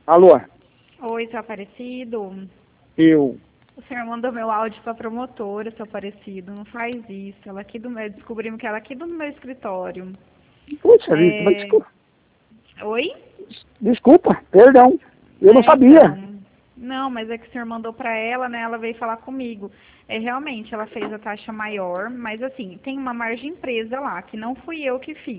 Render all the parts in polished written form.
Alô? Oi, seu Aparecido. Eu. O senhor mandou meu áudio pra promotora, seu Aparecido. Não faz isso. Ela aqui do meu, descobrimos que ela é aqui do meu escritório. Puxa vida, mas desculpa. Oi? Desculpa, perdão. Eu não sabia. Então. Não, mas é que o senhor mandou pra ela, né? Ela veio falar comigo. Realmente, ela fez a taxa maior, mas assim, tem uma margem presa lá, que não fui eu que fiz.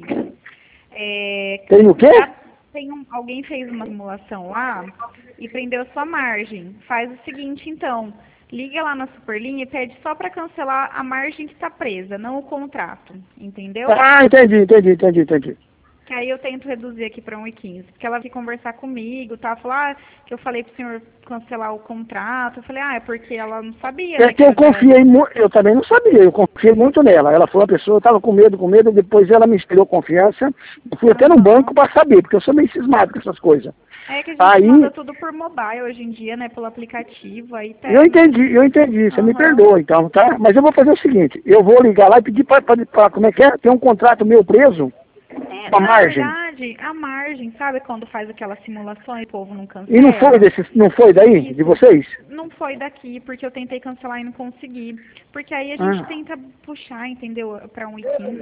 Tem o quê? Alguém fez uma simulação lá e prendeu a sua margem. Faz o seguinte, então. Liga lá na Superlinha e pede só para cancelar a margem que está presa, não o contrato. Entendeu? Ah, entendi. Que aí eu tento reduzir aqui para 1,15. Porque ela veio conversar comigo, tá? Falar que eu falei pro senhor cancelar o contrato. Eu falei, é porque ela não sabia, né? É que eu confiei muito, eu também não sabia, eu confiei muito nela. Ela foi uma pessoa, eu estava com medo, depois ela me inspirou confiança. Eu fui até no banco para saber, porque eu sou meio cismado com essas coisas. É que a gente manda tudo por mobile hoje em dia, né? Pelo aplicativo, aí pega. Eu entendi, você me perdoa então, tá? Mas eu vou fazer o seguinte, eu vou ligar lá e pedir para como é que é? Tem um contrato meu preso, a margem. Na verdade, a margem, sabe quando faz aquelas simulações e o povo não cancela? E não foi daí, de vocês? Não foi daqui, porque eu tentei cancelar e não consegui. Porque aí a gente tenta puxar, entendeu? Para 1,15.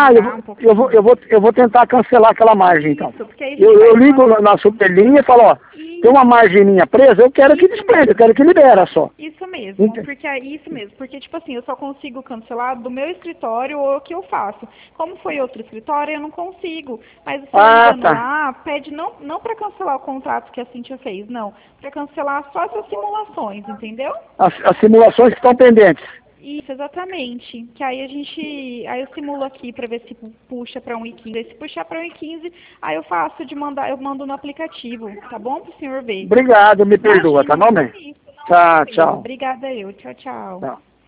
Eu vou tentar cancelar aquela margem, então. Porque aí Eu ligo na Superlinha e falo, ó, tem uma margem minha presa, eu quero que desprenda, eu quero que libera só. Isso mesmo, porque tipo assim, eu só consigo cancelar do meu escritório ou o que eu faço. Como foi outro escritório, eu não consigo. Mas você ligando lá, pede não para cancelar o contrato que a Cíntia fez, não. Para cancelar só essas simulações, entendeu? As simulações que estão pendentes. Isso, exatamente. Que aí eu simulo aqui para ver se puxa para 1,15. Se puxar para 1,15, aí eu mando no aplicativo, tá bom? Para o senhor ver. Obrigado, me perdoa, tá bom, mãe? Tchau. Obrigada eu. Tchau. Tchau.